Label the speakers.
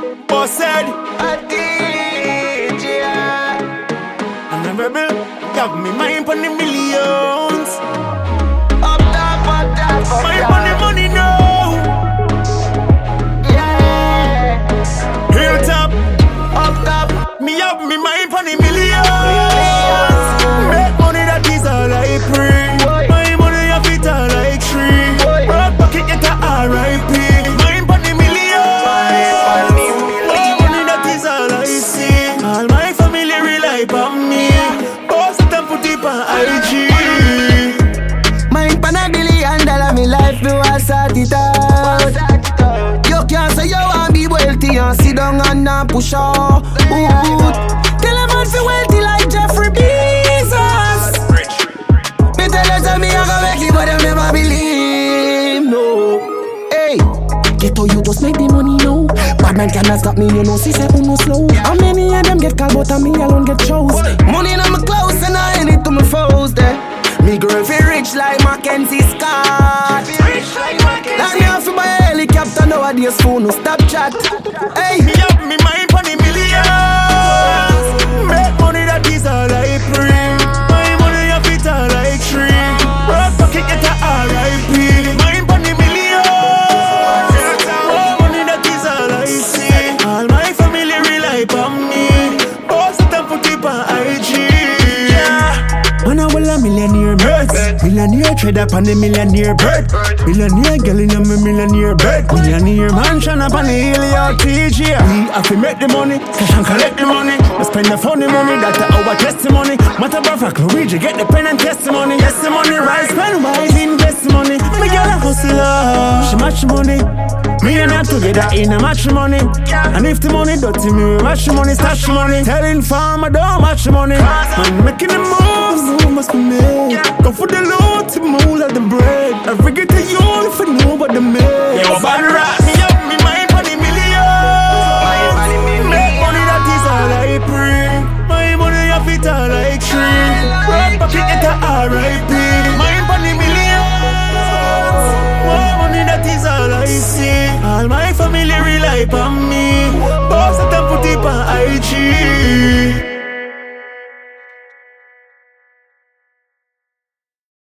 Speaker 1: Boss said,
Speaker 2: A DJ.
Speaker 1: I'm a rebel, got me mind on the millions.
Speaker 2: Up top, up top, up
Speaker 1: Mind
Speaker 2: top.
Speaker 1: on the money now.
Speaker 2: Yeah.
Speaker 1: Hilltop,
Speaker 2: Up top.
Speaker 1: me have me mind on the millions. Make money that is all I pray. My money I fit all like tree. Broad pocket get a R.I.P. Mind on the millions. Money that is all I see. All my family rely on me. Post it and put it on IG.
Speaker 3: Mine pan $1 billion, me life me was sort it out. You can't say you want be wealthy and sit down and not push out. Tell a man fi wealthy like Jeffrey Bezos. Me tell you say me a go make it, but them never believe, no. Hey, get how you just make the money now. Bad man cannot stop me, you know, see say who no slow. How many of them get called, but me alone get chose. Money in my clothes and I ain't it to my foes there. Me girl fi rich like Mackenzie Scott. Like me have to buy a helicopter nowadays, phone no stop chat. Hey,
Speaker 1: Me have me mind on the millions. Make money that is all I pray. My money I fit all like tree. Broad pocket get a R.I.P. Mind on the millions. More money that is all I see. All my family rely on me. Post it and put it on IG. Man, I will a millionaire bird. Millionaire trade up on the millionaire bird. Millionaire girl in a millionaire bed. Millionaire mansion up on the hill of TG. We have to make the money, cash and collect the money. We spend the funny money, that's our testimony. Matter of fact, Luigi get the pen and testimony. Yes, the money rise, spend wise, invest the money. Me girl a hustler, she match money. Me and her together in a match money. And if the money dirty, me we match the money, stash the money. Telling farmer don't match the money. Man making the moves, the move must be made. Go for the loot, to move like the bread. Every get to you if I know what the made. Yo, bad rat, me up, me mind for the millions. Make money that is all I pray. My money I fit all like tree. Broad pocket get a R.I.P. Mind for the millions. More money that is all I see. All my family rely on me. Post it and put it on IG.